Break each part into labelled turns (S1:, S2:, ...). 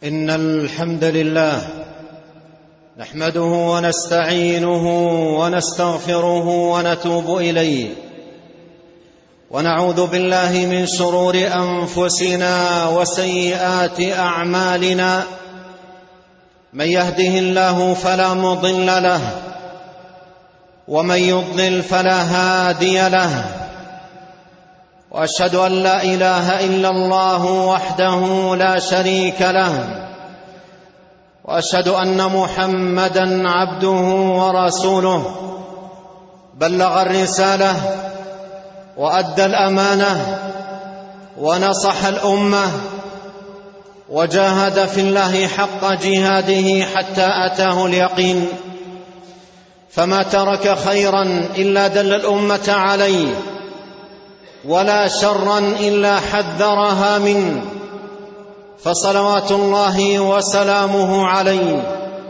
S1: إن الحمد لله نحمده ونستعينه ونستغفره ونتوب إليه، ونعوذ بالله من شرور أنفسنا وسيئات أعمالنا. من يهده الله فلا مضل له، ومن يضلل فلا هادي له. وأشهد أن لا إله إلا الله وحده لا شريك له، وأشهد أن محمدًا عبده ورسوله. بلغ الرسالة وأدى الأمانة ونصح الأمة، وجاهد في الله حق جهاده حتى أتاه اليقين. فما ترك خيرًا إلا دل الأمة عليه، ولا شرًا إلا حذرها منه. فصلوات الله وسلامه عليه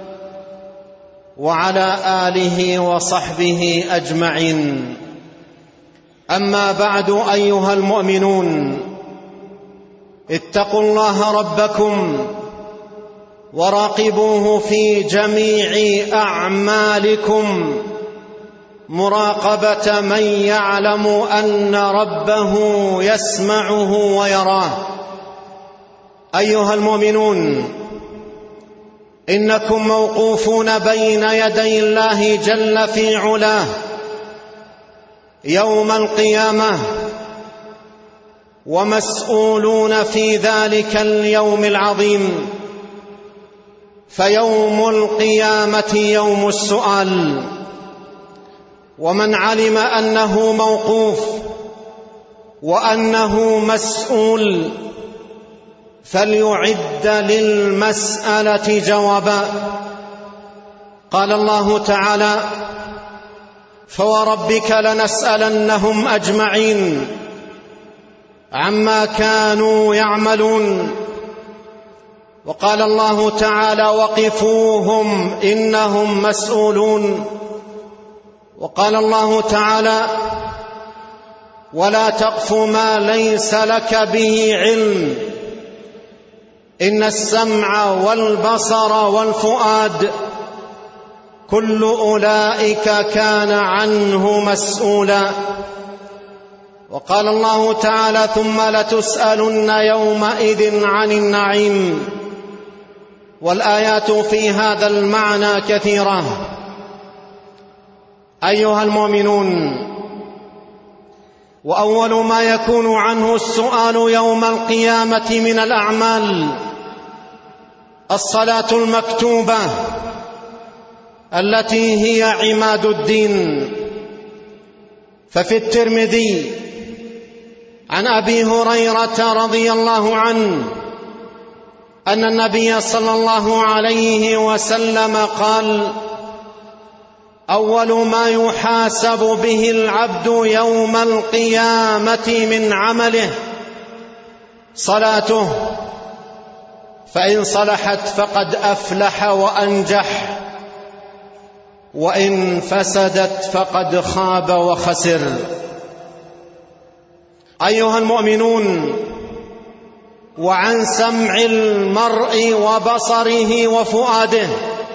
S1: وعلى آله وصحبه أجمعين. أما بعد، أيها المؤمنون، اتقوا الله ربكم وراقبوه في جميع أعمالكم مراقبة من يعلم أن ربه يسمعه ويراه. أيها المؤمنون، إنكم موقوفون بين يدي الله جل في علاه يوم القيامة، ومسؤولون في ذلك اليوم العظيم. فيوم القيامة يوم السؤال، ومن علم أنه موقوف وأنه مسؤول فليعد للمسألة جوابا. قال الله تعالى: فوربك لنسألنهم أجمعين عما كانوا يعملون. وقال الله تعالى: وقفوهم إنهم مسؤولون. وقال الله تعالى: ولا تقف ما ليس لك به علم إن السمع والبصر والفؤاد كل أولئك كان عنه مسؤولا. وقال الله تعالى: ثم لتسألن يومئذ عن النعيم. والآيات في هذا المعنى كثيرة. أيها المؤمنون، وأول ما يكون عنه السؤال يوم القيامة من الأعمال الصلاة المكتوبة التي هي عماد الدين. ففي الترمذي عن أبي هريرة رضي الله عنه أن النبي صلى الله عليه وسلم قال: أول ما يحاسب به العبد يوم القيامة من عمله صلاته، فإن صلحت فقد أفلح وأنجح، وإن فسدت فقد خاب وخسر. أيها المؤمنون، وعن سمع المرء وبصره وفؤاده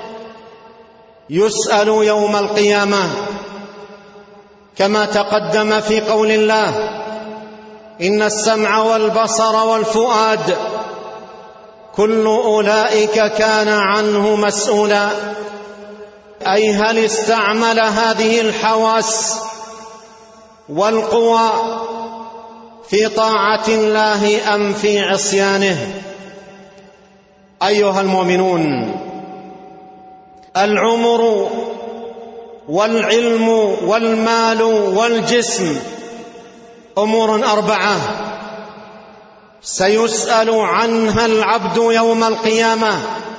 S1: يسأل يوم القيامة، كما تقدم في قول الله: إن السمع والبصر والفؤاد كل أولئك كان عنه مسؤولا. أي هل استعمل هذه الحواس والقوى في طاعة الله أم في عصيانه؟ أيها المؤمنون، العمر والعلم والمال والجسم أمور 4 سيسأل عنها العبد يوم القيامة.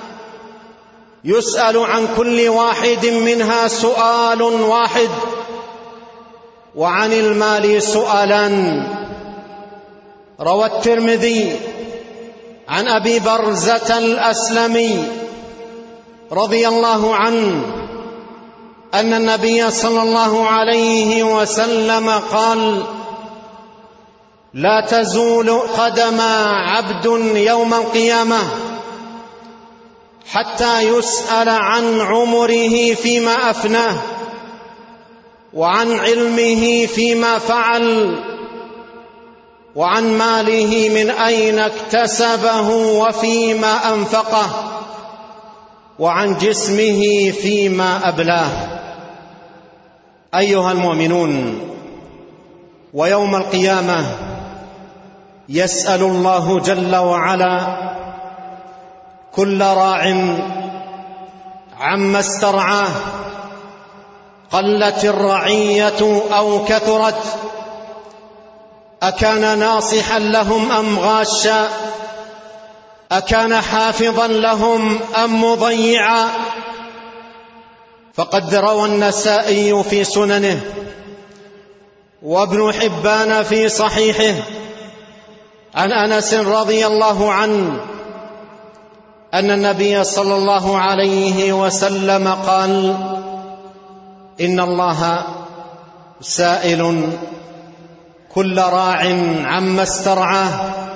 S1: يسأل عن كل واحد منها سؤال واحد، وعن المال سؤالان. روى الترمذي عن أبي برزة الأسلمي رضي الله عنه أن النبي صلى الله عليه وسلم قال: لا تزول قدم عبد يوم القيامة حتى يسأل عن عمره فيما أفناه، وعن علمه فيما فعل، وعن ماله من أين اكتسبه وفيما أنفقه، وعن جسمه فيما أبلاه. أيها المؤمنون، ويوم القيامة يسأل الله جل وعلا كل راع عما استرعاه، قلت الرعية أو كثرت، أكان ناصحا لهم أم غاشا، أكان حافظا لهم أم مضيعا. فقد روى النسائي في سننه وابن حبان في صحيحه عن أنس رضي الله عنه أن النبي صلى الله عليه وسلم قال: إن الله سائل كل راع عما استرعاه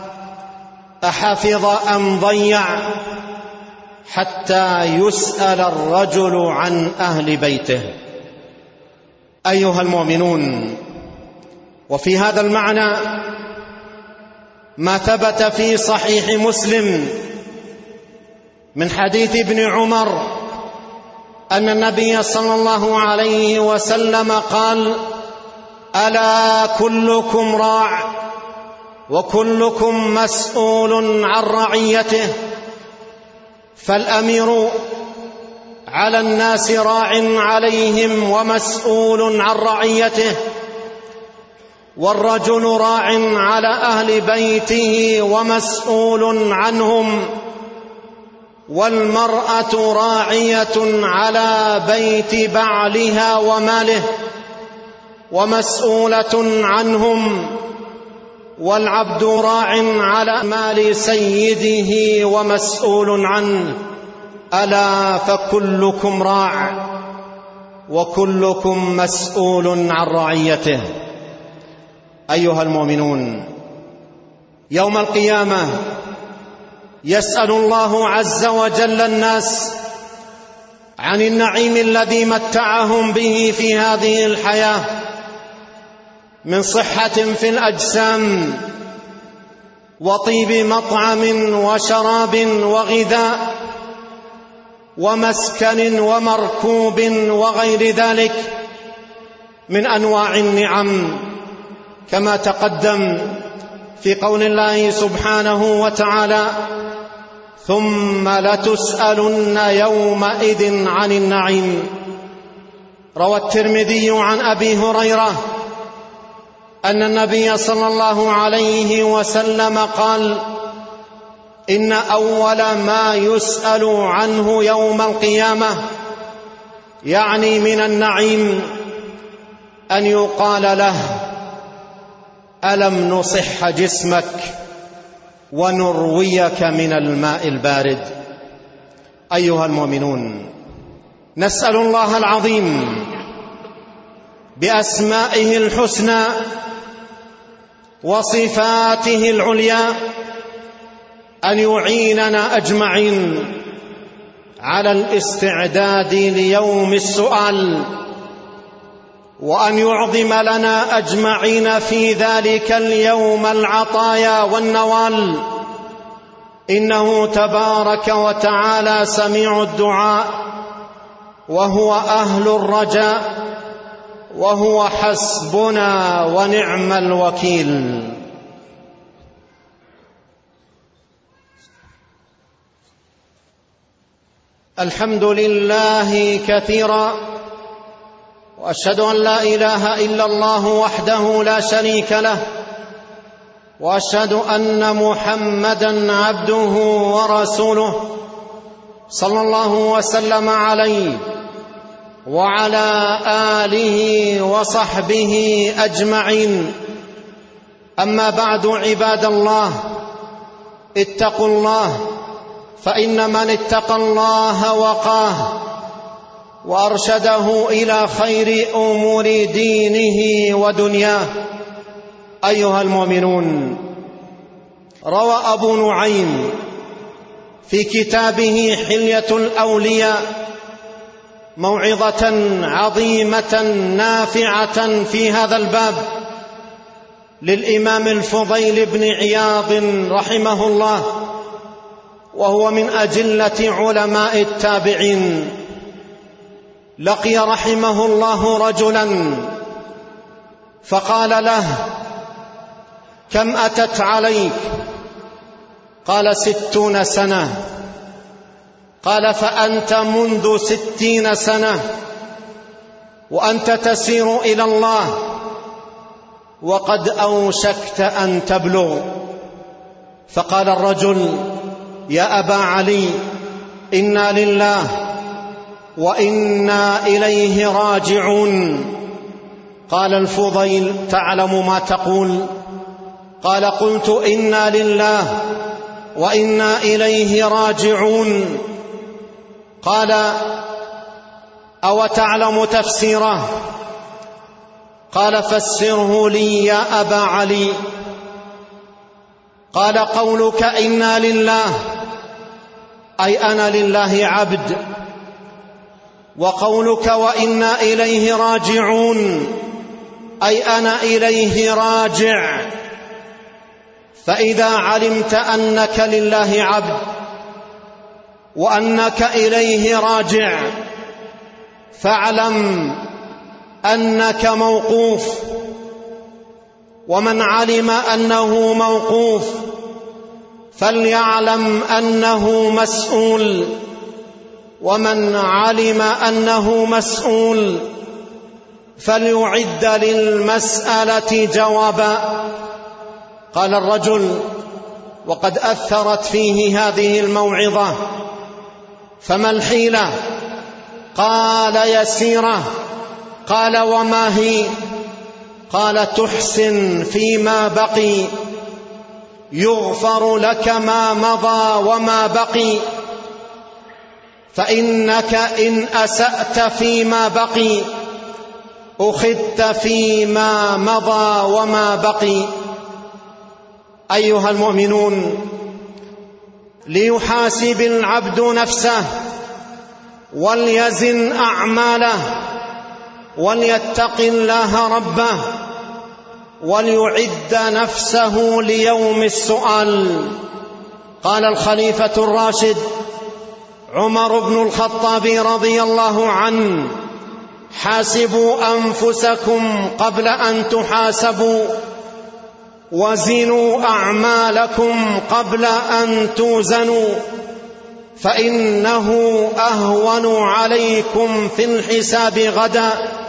S1: أحفظ أم ضيع، حتى يسأل الرجل عن أهل بيته. أيها المؤمنون، وفي هذا المعنى ما ثبت في صحيح مسلم من حديث ابن عمر أن النبي صلى الله عليه وسلم قال: ألا كلكم راع وكلكم مسؤول عن رعيته، فالأمير على الناس راع عليهم ومسؤول عن رعيته، والرجل راع على أهل بيته ومسؤول عنهم، والمرأة راعية على بيت بعلها وماله ومسؤولة عنهم، والعبد راع على مال سيده ومسؤول عنه. ألا فكلكم راع وكلكم مسؤول عن رعيته. أيها المؤمنون، يوم القيامة يسأل الله عز وجل الناس عن النعيم الذي متعهم به في هذه الحياة من صحة في الأجسام، وطيب مطعم وشراب وغذاء ومسكن ومركوب وغير ذلك من أنواع النعم، كما تقدم في قول الله سبحانه وتعالى: ثم لتسألن يومئذ عن النعيم. روى الترمذي عن أبي هريرة أن النبي صلى الله عليه وسلم قال: إن أول ما يسأل عنه يوم القيامة، يعني من النعيم، أن يقال له: ألم نصح جسمك ونرويك من الماء البارد. أيها المؤمنون، نسأل الله العظيم بأسمائه الحسنى وصفاته العليا أن يعيننا أجمعين على الاستعداد ليوم السؤال، وأن يعظم لنا أجمعين في ذلك اليوم العطايا والنوال، إنه تبارك وتعالى سميع الدعاء، وهو أهل الرجاء، وهو حسبنا ونعم الوكيل. الحمد لله كثيرا، وأشهد أن لا إله إلا الله وحده لا شريك له، وأشهد أن محمدًا عبده ورسوله صلى الله وسلم عليه وعلى آله وصحبه أجمعين. أما بعد، عباد الله، اتقوا الله، فإن من اتقى الله وقاه وأرشده إلى خير أمور دينه ودنياه. أيها المؤمنون، روى أبو نعيم في كتابه حلية الأولياء موعظة عظيمة نافعة في هذا الباب للإمام الفضيل بن عياض رحمه الله، وهو من أجلة علماء التابعين. لقي رحمه الله رجلا فقال له: كم أتت عليك؟ قال: 60 سنة. قال: فأنت منذ 60 سنة وأنت تسير إلى الله وقد أوشكت أن تبلغ. فقال الرجل: يا أبا علي، إنا لله وإنا إليه راجعون. قال الفضيل: تعلم ما تقول؟ قال: قلت إنا لله وإنا إليه راجعون. قال: أو تعلم تفسيره؟ قال: فسره لي يا أبا علي. قال: قولك إنا لله أي أنا لله عبد، وقولك وإنا إليه راجعون أي أنا إليه راجع. فإذا علمت أنك لله عبد وأنك إليه راجع فاعلم أنك موقوف، ومن علم أنه موقوف فليعلم أنه مسؤول، ومن علم أنه مسؤول فليعد للمسألة جوابا. قال الرجل وقد أثرت فيه هذه الموعظة: فما الحيلة؟ قال: يسيرة. قال: وما هي؟ قال: تحسن فيما بقي يغفر لك ما مضى وما بقي، فإنك إن أسأت فيما بقي أخذت فيما مضى وما بقي. أيها المؤمنون، ليحاسب العبد نفسه وليزن أعماله وليتق الله ربه وليعد نفسه ليوم السؤال. قال الخليفة الراشد عمر بن الخطاب رضي الله عنه: حاسبوا أنفسكم قبل أن تحاسبوا، وزنوا أعمالكم قبل أن توزنوا، فإنه أهون عليكم في الحساب غدا،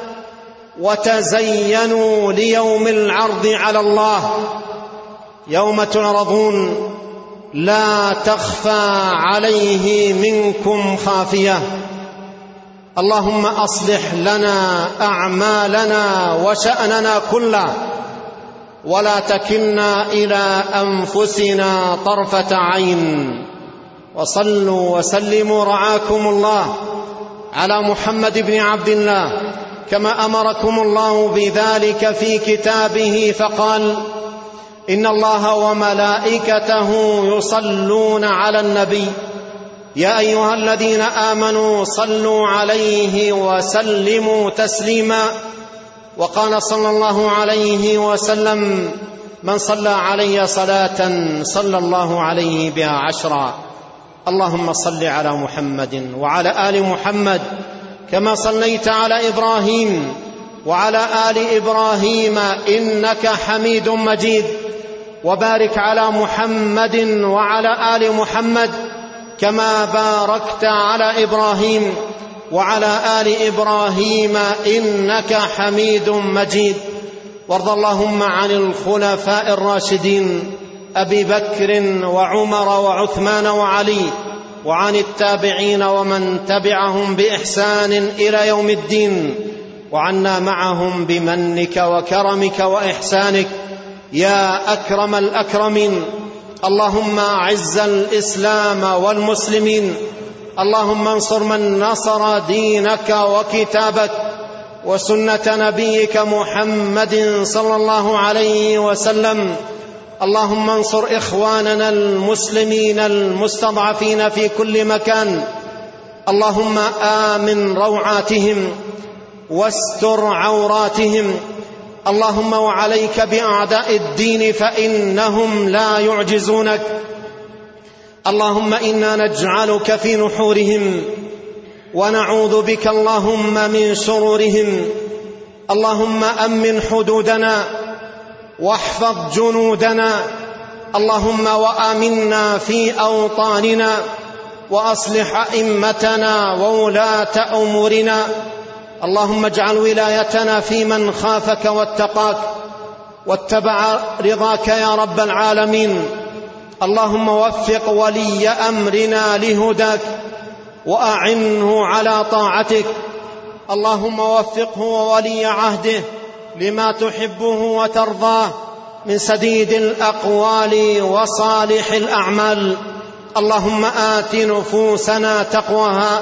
S1: وتزينوا ليوم العرض على الله يوم تعرضون لا تخفى عليه منكم خافية. اللهم أصلح لنا أعمالنا وشأننا كله، ولا تكلنا إلى أنفسنا طرفة عين. وصلوا وسلموا رعاكم الله على محمد بن عبد الله كما أمركم الله بذلك في كتابه، فقال: إن الله وملائكته يصلون على النبي يا أيها الذين آمنوا صلوا عليه وسلموا تسليما. وقال صلى الله عليه وسلم: من صلى علي صلاة صلى الله عليه بها 10. اللهم صل على محمد وعلى آل محمد كما صليت على إبراهيم وعلى آل إبراهيم إنك حميد مجيد، وبارك على محمد وعلى آل محمد كما باركت على إبراهيم وعلى آل إبراهيم إنك حميد مجيد. وارض اللهم عن الخلفاء الراشدين أبي بكر وعمر وعثمان وعلي، وعن التابعين ومن تبعهم بإحسان إلى يوم الدين، وعنا معهم بمنك وكرمك وإحسانك يا أكرم الأكرمين. اللهم أعز الإسلام والمسلمين، اللهم انصر من نصر دينك وكتابك وسنة نبيك محمد صلى الله عليه وسلم، اللهم انصر إخواننا المسلمين المستضعفين في كل مكان. اللهم آمن روعاتهم واستر عوراتهم. اللهم وعليك بأعداء الدين فإنهم لا يعجزونك. اللهم إنا نجعلك في نحورهم ونعوذ بك اللهم من شرورهم. اللهم أمن حدودنا واحفظ جنودنا. اللهم وآمنا في أوطاننا وأصلح أئمتنا وولاة أمورنا. اللهم اجعل ولايتنا في من خافك واتقاك واتبع رضاك يا رب العالمين. اللهم وفق ولي أمرنا لهداك وأعنه على طاعتك. اللهم وفقه وولي عهده لما تحبه وترضاه من سديد الأقوال وصالح الأعمال. اللهم آت نفوسنا تقواها،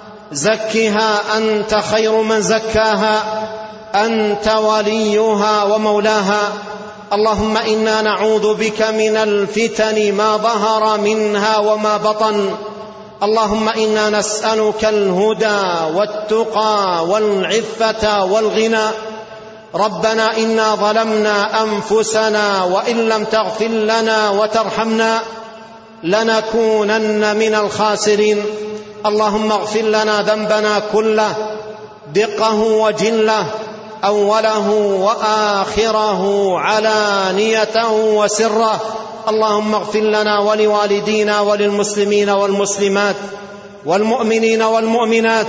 S1: زكها أنت خير من زكاها، أنت وليها ومولاها. اللهم إنا نعوذ بك من الفتن ما ظهر منها وما بطن. اللهم إنا نسألك الهدى والتقى والعفة والغنى. ربنا إنا ظلمنا أنفسنا وإن لم تغفر لنا وترحمنا لنكونن من الخاسرين. اللهم اغفر لنا ذنبنا كله دقه وجله، أوله وآخره، علانيته وسره. اللهم اغفر لنا ولوالدينا وللمسلمين والمسلمات والمؤمنين والمؤمنات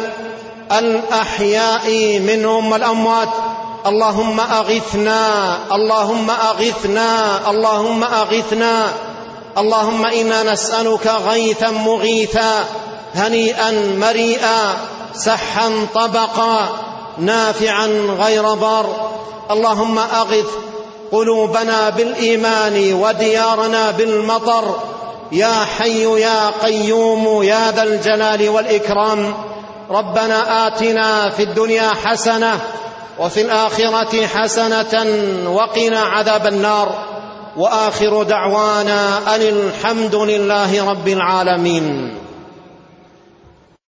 S1: الأحياء منهم والأموات. اللهم أغثنا، اللهم أغثنا، اللهم أغثنا. اللهم إنا نسألك غيثا مغيثا، هنيئا مريئا، سحا طبقا، نافعا غير ضار. اللهم أغث قلوبنا بالإيمان وديارنا بالمطر، يا حي يا قيوم يا ذا الجلال والإكرام. ربنا آتنا في الدنيا حسنة وفي الآخرة حسنة وقنا عذاب النار. وآخر دعوانا أن الحمد لله رب العالمين.